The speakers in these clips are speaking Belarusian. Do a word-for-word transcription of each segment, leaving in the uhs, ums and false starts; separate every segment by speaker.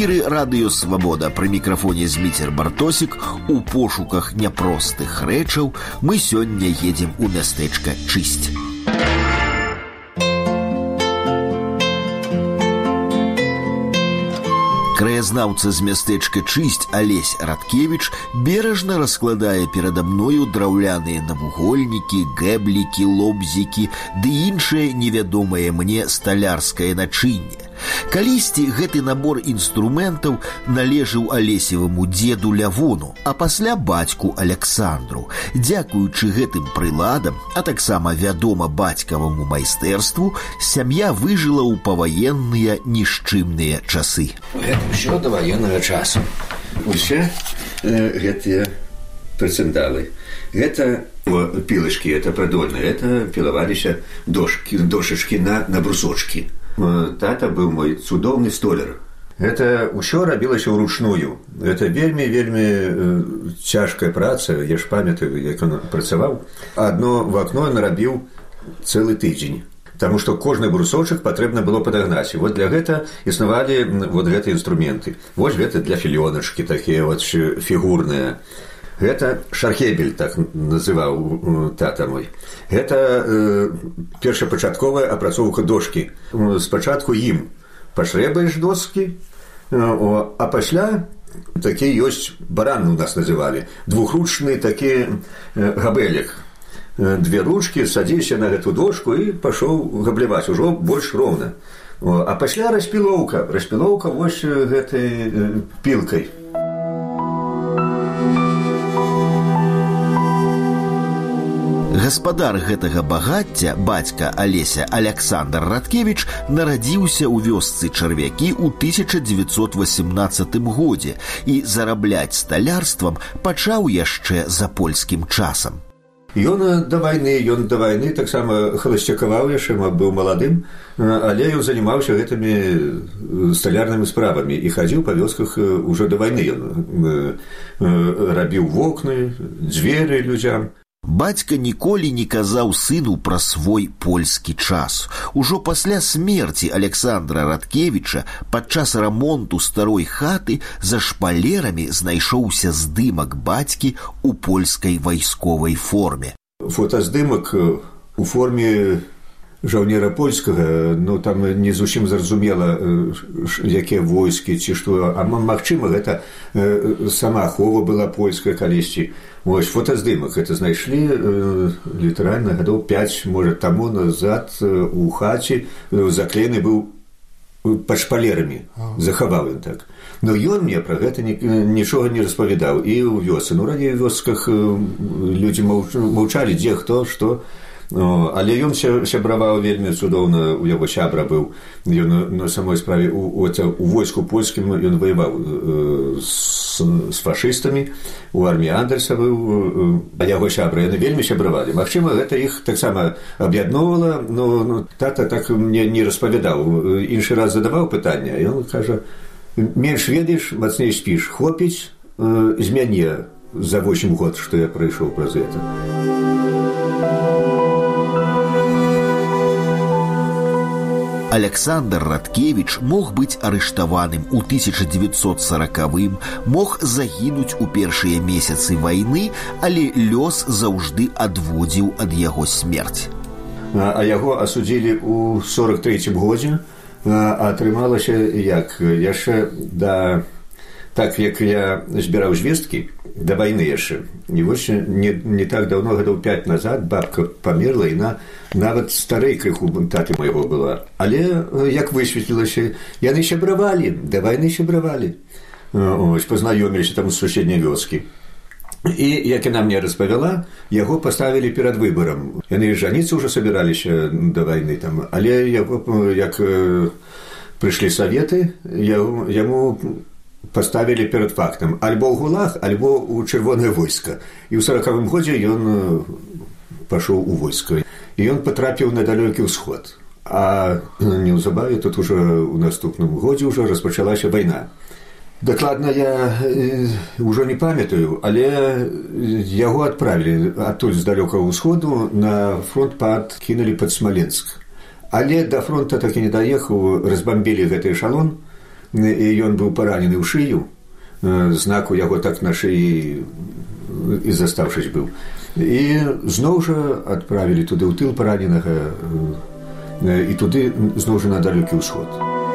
Speaker 1: эфіры радыё «Свабода». Пры мікрафоне Зміцер Бартосік. У пошуках няпростых рэчаў мы сёння едзем у мястэчка Чысць. Краязнаўца з мястэчка Чысць Алесь Радкевіч бережна раскладае перада мною драўляныя навугольнікі, гэблікі, лобзікі ды іншае невядомае мне сталярскае начынне. Калісьці гэты набор інструментаў належаў Алесеваму дзеду Лявону, а пасля бацьку Аляксандру. Дзякуючы гэтым прыладам, а таксама вядома бацькаваму майстэрству, сям'я выжыла ў паваенныя нішчымныя часы.
Speaker 2: Гэта ўсё да ваеннага часу. Усе э, гэтыя прыцэндалы. Гэта о, пілачкі, это прадольныя, это пілаваліся дошкі, дошачкі на, на брусочкі. Тата быў мой цудоўны столяр. Гэта ўсё рабілася ўручную. Гэта вельмі, вельмі э, цяжкая праца. Я ж памятаю, як ён працаваў. Адно вакно нарабіў цэлы тыдзень. Таму што кожны брусочак патрэбна было падагнаць. І вот для гэта існавалі вот гэтыя інструменты. Вось гэта для філёначкі, такія вот фігурныя. Гэта шархебель, так называў э, тата мой. Гэта э, першапачатковая апрацоўка дошкі. Спачатку ім пашрэбаеш доскі, э, о, а пасля такі ёсць баран у нас называлі. Двухручны такі э, габелек. Э, две ручкі, садзіся на гэту дошку і пашоў габляваць ужо больш роўна. О, а пасля распілоўка. Распілоўка вось гэтай э, пілкай.
Speaker 1: Гаспадар гэтага багацця, бацька Алеся Аляксандр Радкевіч, нарадзіўся ў вёсцы Чарвякі ў тысяча дзевяцьсот васемнаццатым годзе і зарабляць сталярствам пачаў яшчэ за польскім часам.
Speaker 2: Ён да вайны, ён да вайны таксама халасцякаваў яшчэ, быў маладым, але ён занімаўся гэтымі сталярнымі справамі і хадзіў па вёсках ужо да вайны. Ён рабіў вокны, дзверы людзям.
Speaker 1: Бацька ніколі не казаў сыну пра свой польскі час. Ужо пасля смерці Аляксандра Радкевіча падчас рамонту старой хаты за шпалерамі знайшоўся здымак бацькі ў польскай вайсковай форме.
Speaker 2: Фотаздымак у форме жаўнера польскага, ну там не зусім зразумела, якія войскі ці што, а магчыма гэта сама ахова была польская калісьці. Вось фотаздымак гэта знайшлі э, літаральна гадоў пяць, можа, таму назад э, у хаце заклеены быў пад шпалерамі, захаваў ён так. Но ён мне пра гэта ні, нічога не распавядаў і ў вёсцы. Ну, раді ў вёсках э, людзі маўчалі, дзе хто, што. О, але ён сябраваў вельмі цудоўна, у яго сябра быў. Ён на, на самой справе у, у, у войску польскім ён воеваў э, з, з фашыстамі, у арміі Андерса быў, э, а яго сябра яны вельмі сябравалі. Магчыма, гэта іх таксама аб'ядноўвала, но ну, тата так мне не распавядаў. Іншы раз задаваў пытанне, і ён кажа: менш ведаеш, мацней спіш, хлопіць э, з мяне за восем год, што я прайшоў праз гэта.
Speaker 1: Аляксандр Радкевіч мог быць арыштаваным у тысяча дзевяцьсот саракавым, мог загінуць у першыя месяцы вайны, але лёс заўжды адводзіў ад яго смерць.
Speaker 2: А, а яго асудзілі ў сорак трэцім годзе, а атрымалася як? Яшчэ да... Так, як я збіраў звесткі, да вайны яшчэ. І вось не, не так даўно, гадоў пяць назад, бабка памерла, і на, нават старэй крыху таты майго была. Але, як высветлілася, яны сябравалі, да вайны сябравалі. Ось, пазнаёміліся там з суседняй вёскі. І, як яна мне распавяла, яго паставілі перад выбарам. Яны жаніцца ўжо сабіраліся да вайны там, але яго, як прыйшлі саветы, яму... яму паставілі перад фактам: альбо ў гулаг, альбо ў чырвонае войска. І ў саракавым годзе ён пашоў у войска. І ён патрапіў на далёкі ўсход. А неўзабаве тут ужо ў наступным годзе ўжо распачалася вайна. Дакладна я ўжо не памятаю, але яго адправілі адтуль з далёкага ўсходу на фронт, падкінулі пад Смаленск. Але да фронта так і не даехаў, разбамбілі гэты эшалон. і ён быў паранены ў шыю, знак у яго так на шыі і застаўшыся быў. І зноў жа адправілі туды ў тыл параненага, і туды зноў жа на далёкі ўсход.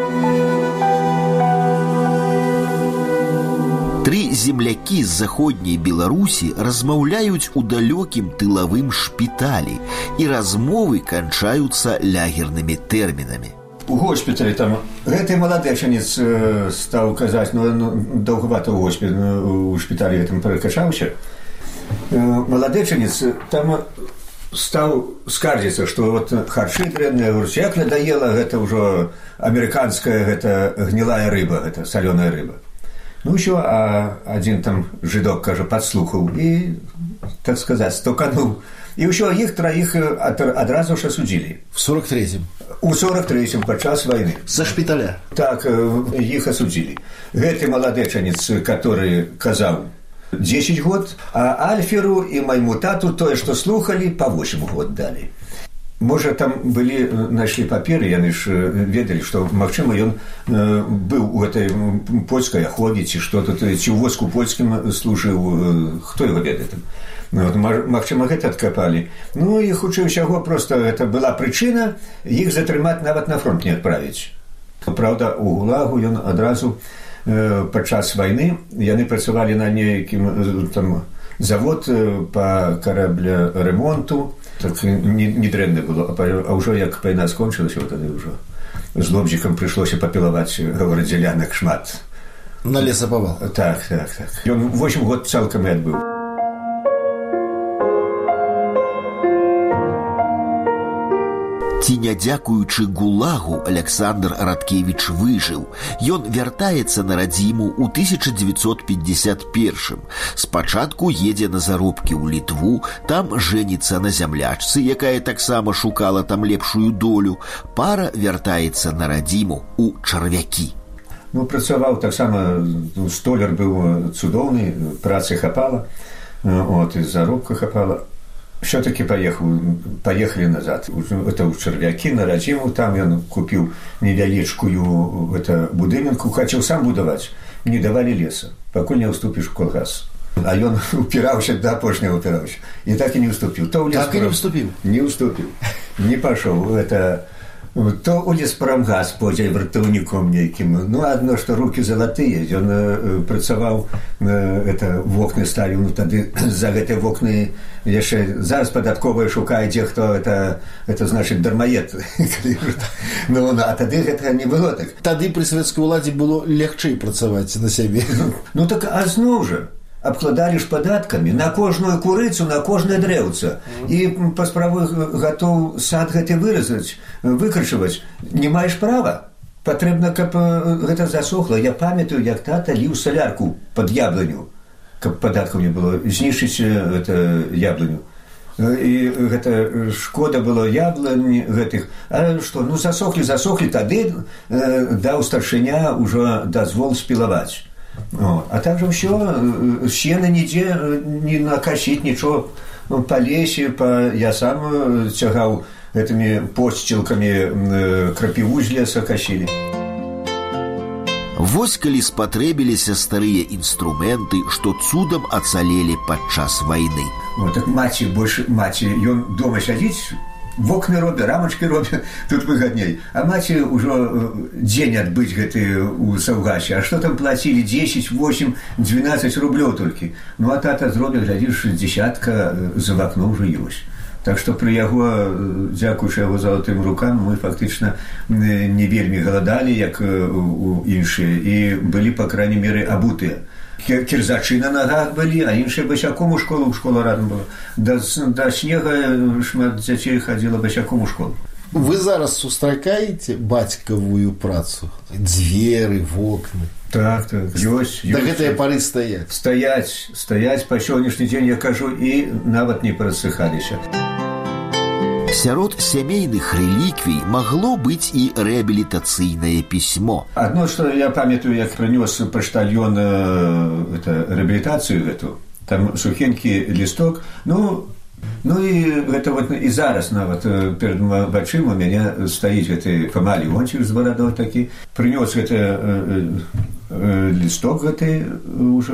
Speaker 1: Тры землякі з заходняй Беларусі размаўляюць у далёкім тылавым шпіталі, і размовы канчаюцца лягернымі тэрмінамі.
Speaker 2: У госпіталі там гэты маладэчанец стаў казаць, ну, ну доўгавата ў госпіталі, у шпіталі гэтым перакачаўся. Маладэчанец там стаў скардзіцца, што вот харчы дрэнныя, говорць, як надаела гэта ўжо амерыканская гэта гнілая рыба, гэта салёная рыба. Ну ўсё, а адзін там жыдок, кажа, падслухаў і, так сказаць, стукануў. І ўсё, іх траіх адразу ж асудзілі.
Speaker 3: В сорок третьем?
Speaker 2: У сорок третьем, падчас вайны.
Speaker 3: Са шпіталя?
Speaker 2: Так, іх асудзілі. Гэты маладэчанец, который казаў дзесяць год, а Альферу і майму тату тое, што слухалі, па восем год далі. Можа, там былі, знайшлі паперы, яны ж ведалі, што, магчыма, ён быў у гэтай польскай ахове, ці што тут, ці ў войску польскім служыў, хто яго ведае там. Вот, магчыма, гэта адкапалі. Ну, і хутчэй усяго, проста гэта была прычына іх затрымаць, нават на фронт не адправіць. Праўда, у ГУЛАГу ён адразу падчас вайны, яны працавалі на нейкім там завод па карабля-ремонту. Так недрэнна было, а ўжо як вайна скончылася, тады ўжо з лобзікам прыйшлося папілаваць, говораць, дзялянак шмат.
Speaker 3: На лесапавал?
Speaker 2: Так, так, так. Ён восем год цалкам і адбыў.
Speaker 1: Ці не дзякуючы ГУЛАГу Александр Радкевіч выжыў. Ён вяртаецца на радзіму ў тысяча дзевяцьсот пятьдесят первым. Спачатку едзе на заробкі ў Літву, там жэніцца на зямлячцы, якая таксама шукала там лепшую долю. Пара вяртаецца на радзіму ў Чарвякі.
Speaker 2: Ну, працаваў таксама, столяр быў цудоўны, працы хапала, от, і заробка хапала. Все-таки поехал, поехали назад. Это у Чарвякі, на радзіму. Там ён купіў невялічкую это, будынку, хацеў сам будаваць. Не давалі леса, пакуль не ўступіш у калгас. А ён упіраўся, да апошняга упіраўся. І так і не ўступіў. То
Speaker 3: так і не ўступіў?
Speaker 2: Не ўступіў. Не пашоў. Это... То у леспрамгас пойдзе вартаўніком нейкім. Ну, адно, што рукі залатыя. Ён э, працаваў, э, это, вокны ставіў, ну, тады за гэтыя вокны яшчэ зараз падатковая шукае, дзе хто, это, это значыць, дармаед. Ну, а тады гэта не было так.
Speaker 3: Тады пры савецкай уладзе было легчэй працаваць на сябе.
Speaker 2: Ну, так, а зноў жа, абкладалі ж падаткамі на кожную курыцу, на кожнае дрэўца. І па справе гатоў сад гэты выразаць, выкарчаваць. Не маеш права. Патрэбна, каб гэта засохла. Я памятаю, як тата ліў салярку пад яблыню, каб падаткаў не было, знішчыць гэта яблыню. І гэта шкода было яблынь гэтых. А што, ну засохлі, засохлі, тады даў старшыня ўжо дазвол спілаваць. О, а так же ўсё, сена нідзе не накасіць, нічого, ну, па лесе, па... я сам цягаў гэтымі посцілкамі крапіву з леса касілі.
Speaker 1: Вось калі спатрэбіліся старыя інструменты, што цудам ацалелі падчас вайны.
Speaker 2: О, так маці, больш маці, ён дома сядзіць, вокны робі, рамачкі робі, тут выгадней. А маці ўжо дзень адбыць гэты ў Саўгасе. А што там плацілі? дзесяць, восемь, двенадцать рублёў толькі. Ну, а тата зробіў, глядзіш, дзесятка за вакно ўжо ёсць. Так што пры яго, дзякуючы яго залатым рукам, мы фактычна не вельмі галадалі, як у іншыя, і былі, па крайней меры, абутыя. Кірзачы на ногах былі, а іншыя басяком у школу, школа радам была. Да, да снега шмат дзяцей хадзіла басяком у школу.
Speaker 3: Вы зараз сустракаеце бацькавую працу? Дзверы, вокны?
Speaker 2: Так, так, ёсць.
Speaker 3: Да гэтыя пары стаяць?
Speaker 2: Стаяць, стаяць па сённяшні дзень, я кажу, і нават не прасыхаліся.
Speaker 1: Сярод сямейных рэліквій магло быць і рэабілітацыйнае пісьмо.
Speaker 2: Адно, што я памятаю, як прынёс паштальён рэабілітацыю гэту, там сухенькі лісток, ну, Ну і гэта вот і зараз нават перад вачыма у мяне стаіць гэты Фома Леонтьевич з барадой такі, прынёс гэты э, э, лісток гэтай уже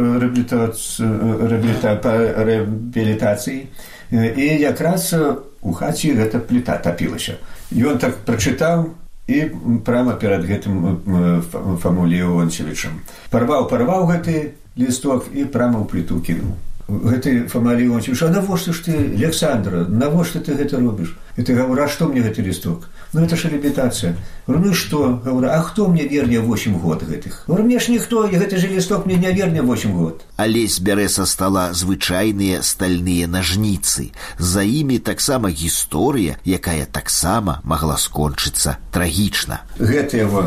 Speaker 2: рэабілітацыі, і якраз у хаце гэта пліта тапілася. Ён так прачытаў і прямо перад гэтым Фому Леонтьевичем парваў парваў гэты лісток і прямо ў пліту кінуў. Гэты Фома Леонтьевич: а навошта ж ты, Александра, навошта ты гэта робіш? І ты говорю: а што мне гэты лісток? Ну это ж рэабілітацыя. Говорю: ну і што? Говорю: а хто мне верне восемь год гэтых? Говорю: мне ж ніхто, і гэты ж лісток мне не верне восемь год.
Speaker 1: Алесь бярэ са стала звычайныя стальныя нажніцы. За імі таксама гісторыя, якая таксама магла скончыцца трагічна.
Speaker 2: Гэтыя во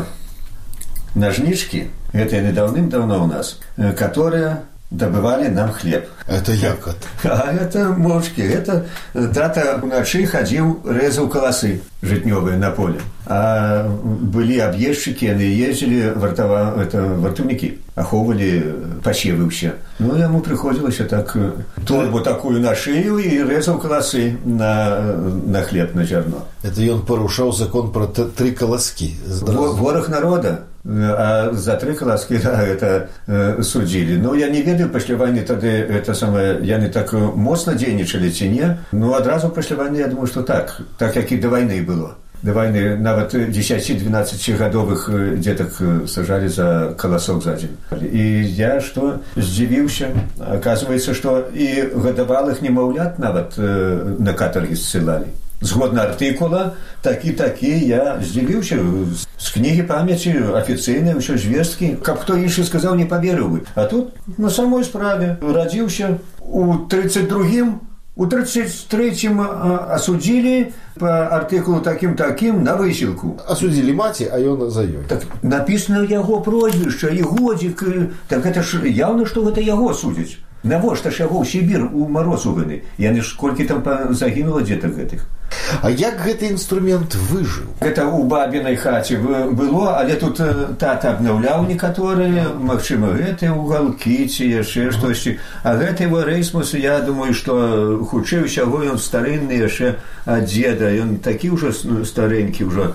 Speaker 2: нажнічкі, гэтыя недаўным-даўно ў нас, которые добывали нам хлеб.
Speaker 3: Это як это?
Speaker 2: А это мовчки. Это тата уначы хадзіў, рэзаў каласы жытнёвыя на поле. А былі аб'ездчыкі, яны ездзілі, вартава, это, вартаўнікі, ахоўвалі пасевы ўсе. Ну, яму прыходзілася так торбу такую на шыю і рэзаў каласы на, на хлеб, на зярно.
Speaker 3: Это ён парушаў закон про тры каласкі.
Speaker 2: Вораг народа. А за тры каласкі, да, это э, судзілі. Ну, я не ведаю, пасля вайны тады это самае, яны так моцна дзейнічалі ці не. Ну, адразу пасля вайны, я думаю, што так. Так, як і да вайны было. Да вайны нават дзесяці-дванаццацігадовых дзетак сажалі за каласок за дзень. І я што здзівіўся. Аказваецца, што і гадавалых немаўлят нават э, на катаргі ссылалі. Згодна артыкула, такі-такі, я здзівіўся. З кнігі памяці афіцыйнай, усё звесткі. Каб хто іншы сказаў, не паверыў бы. А тут на самой справе радзіўся у тридцать другім, у тридцать третьем асудзілі па артыкулу такім-такім на высілку.
Speaker 3: Асудзілі маці, а ён за ёй.
Speaker 2: Так напісана яго прозвішча і годзік. Так гэта ж яўна, што гэта яго судзяць. Навошта ж яго ў Сібір у мароз уганы? Яны ж колькі там загінула дзетак гэтых.
Speaker 3: А як гэты інструмент выжыў?
Speaker 2: Гэта ў бабінай хаце было, але тут тата абнаўляў некаторыя, магчыма, гэтыя угалкі ці яшчэ штосьці. А гэты рэйсмус, я думаю, што хутчэй усяго ён старынны яшчэ ад дзеда. Ён такі ўжо старэнькі ўжо.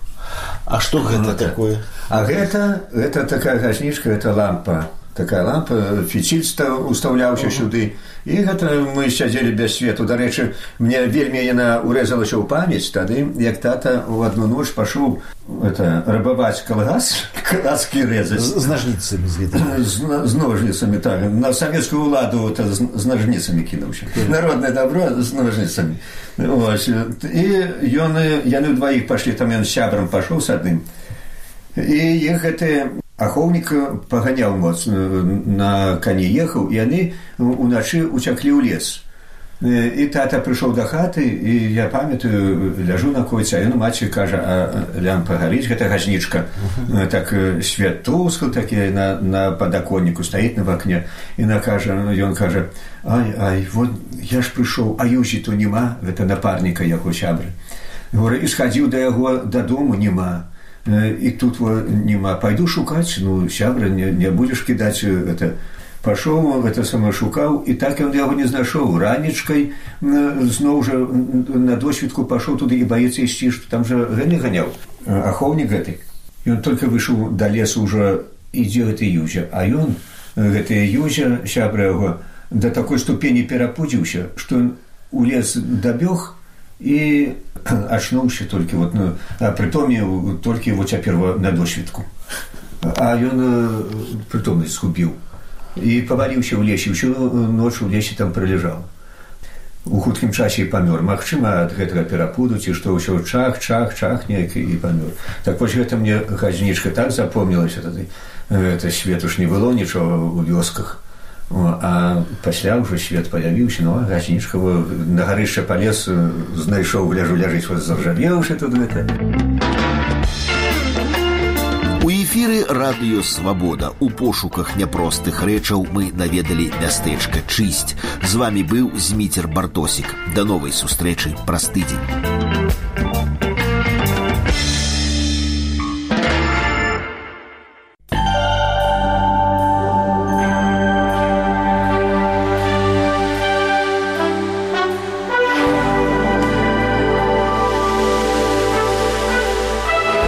Speaker 3: А што гэта такое?
Speaker 2: А гэта, гэта такая гашнічка, гэта лампа. Такая лампа, фіціль устаўляўся сюды. І гэта мы сядзелі без свету. Дарэчы, мне вельмі яна урэзалася ў памяць тады, як тата ў адну ноч пашоў это, рабаваць калгас, каласкі рэзаць.
Speaker 3: З нажніцамі з гэтымі.
Speaker 2: З, з ножніцамі, так. На савецкую ўладу это, з, з ножніцамі кінуўся. Народнае добро з ножніцамі. Ось. І ён, яны ўдваіх пашлі, там ён з сябрам пашоў з адным. І іх гэты ахоўнік паганяў моц, на кані ехаў, і яны уначы уцяклі ў лес. І тата прыйшоў да хаты, і я памятаю, ляжу на койцы, а ён маці кажа: а лямпа гарыць, гэта газнічка. Uh-huh. Так свет тускал такі на, на падаконніку, стаіць на вакне. І кажа, ён кажа: ай, ай, вот я ж прыйшоў, а Юзі то нема, гэта напарніка яго сябры. І схадзіў да яго дадому, нема. І тут нема. Пайду шукаць, ну, сябра, не, не будзеш кідаць гэта. Пашоў, гэта сама шукаў, і так ён яго не знайшоў. Ранічкай зноў жа на досвідку пашоў туды і баецца ісці, што там жа гэны ганяў. Ахоўнік гэты. Ён толькі выйшаў да лесу, ўжо ідзе гэты Юзя. А ён, гэты Юзя, сябра яго, да такой ступені перапудзіўся, што ён у лес дабег і ачнуўся толькі, вот, ну, а прытомніў толькі вот цяпер на досвідку. А ён прытомнасць згубіў. І паваліўся ў лесе, ўсю ноч у лесе там праляжаў. У хуткім часе і памёр. Магчыма, ад гэтага перапуду, ці што ўсё чах, чах, чах неяк і памёр. Так вось гэта мне газнічка так запомнілася тады. Гэта свету ж не было нічога ў вёсках. А пасля ўжо свет паявіўся, ну, а газнічка на гарышча палез, знайшоў, гляжу, ляжыць, вот заржавеўшы тут гэта.
Speaker 1: У эфіры радыё «Свабода». У пошуках няпростых рэчаў мы наведалі мястэчка Чысць. З вамі быў Зміцер Бартосік. Да новай сустрэчы праз тыдзень.